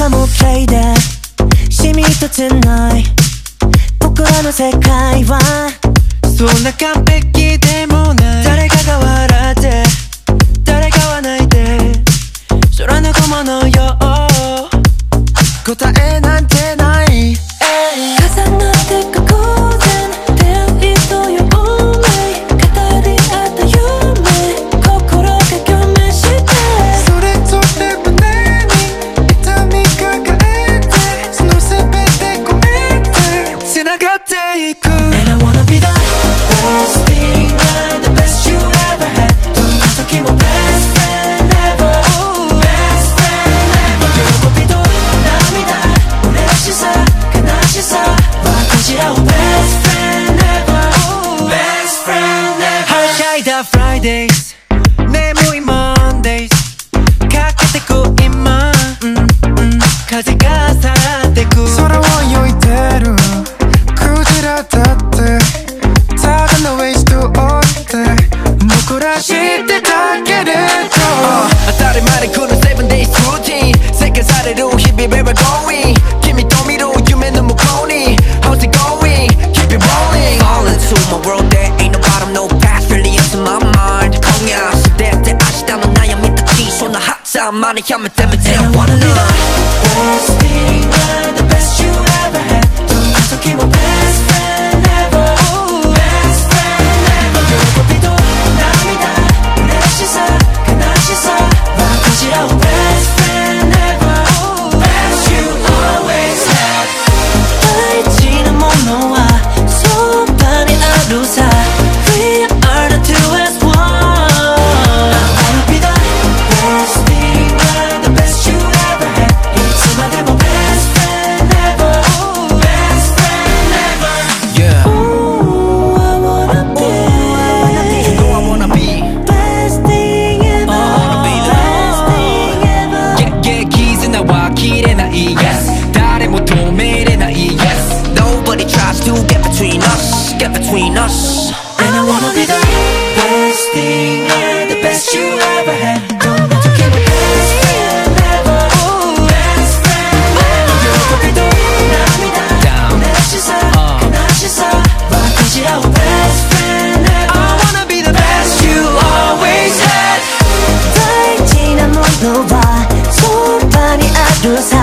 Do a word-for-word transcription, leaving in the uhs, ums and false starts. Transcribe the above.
はもう play that シミ一つない僕らの世界はそんな完璧でもない誰かが笑って誰かは泣いて空の雲のよう答えなんてない重なってく偶然出会いという運命語り合った夢心が共鳴してそれぞれ胸に痛み抱えてその全て込めて繋がっていく And I wanna be the best thing and the best you ever had どんな時も best friend ever best friend ever 喜びと涙嬉しさ悲しさ分かち合う best friend ever best friend ever はしゃいだ Fridays 眠い Mondays かけてく今、うんうん、風がさらってく空を泳いでるクジラだって魚のウェイストを追って僕ら知ってたけれど、uh, 当たり前で来る seven days routine 世界される日々 where we're going 君と見る夢の向こうに How's it going? Keep it rolling Fall into my world there ain't no bottom no past really into my mind 今夜素手で明日の悩みたちそんなはずまでやめてみて I wanna know best thing and the best you ever had どんな時も best friend ever best friend ever 喜びと涙嬉しさ悲しさ分かち合う best friend ever best you always had 大事なものはそばにあるさ We are the two as one I wanna be the best thing and the best you ever had いつまでも best friend ever best friend ever Yeah Ooh, I wanna be You know I wanna be best thing ever wanna be the best thing ever Yeah yeah 絆は切れない Yes 誰も止めれない Yes Nobody tries to get between us Get between us And I wanna be the best thing and the best you ever had どんな時も best friend ever best friend ever 喜びと涙 Down 嬉しさ Uh. 悲しさ分かち合う best friend ever I wanna be the best you always had 大事なものはそばにあるさ